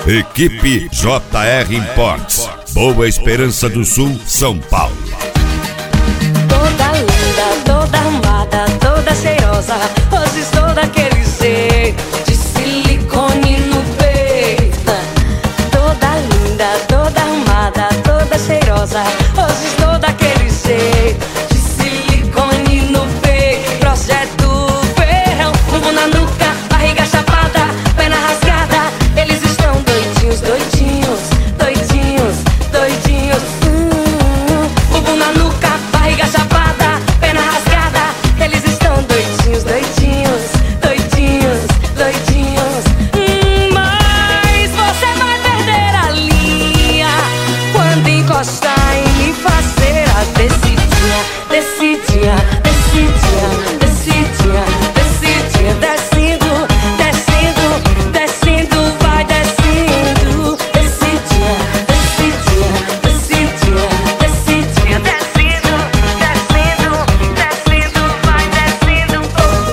Equipe JR Imports, Boa Esperança do Sul, São Paulo. Toda linda, toda arrumada, toda cheirosa, hoje estou daquele jeito, de silicone no peito. Toda linda, toda arrumada, toda cheirosa, hoje estou daquele jeito, de silicone no peito. Projeto verão, bumbum na nuca, barriga chapada, perna rasgada. Eles estão doidinhos, doidinhos, doidinhos, doidinhos. Bumbum na nuca, barriga chapada, perna rasgada. Eles estão doidinhos, doidinhos, doidinhos, doidinhos. Mas você vai perder a linha quando encostar em me fazer a descidinha, descidinha, descidinha, descidinha, descidinha, descendo, descendo, descendo, vai descendo, descidinha, descidinha, descidinha, descidinha, descendo, descendo, descendo, vai descendo.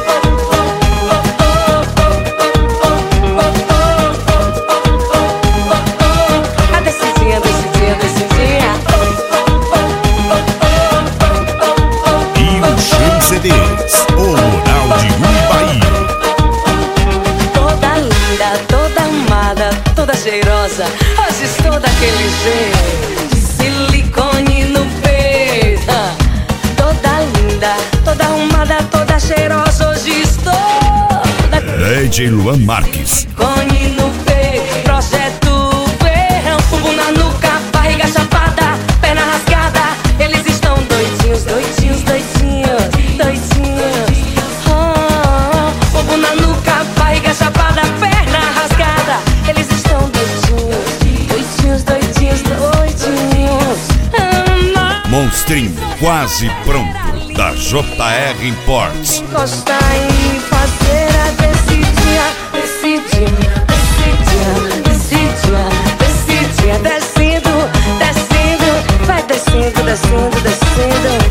A descidinha, descidinha, descidinha. E o Show CDs, Oral de Bahia. Toda linda, toda arrumada, toda cheirosa, hoje estou daquele jeito, de silicone no peito. Toda linda, toda arrumada, toda cheirosa, hoje estou DJ Luan Marques. silicone no peito. Projeto verão, bumbum na nuca, barriga chapada, perna rasgada. Eles estão doidinhos, doidinhos, doidinhos, doidinhos. Bumbum na nuca, barriga chapada, perna rasgada. Eles estão doidinhos, doidinhos, doidinhos, doidinhos. Monstrinho, quase pronto, da JR Imports. Encostar em fazer a descidinha, descidinha, descidinha, descidinha, descidinha, descendo, descendo, vai descendo, descendo, descendo.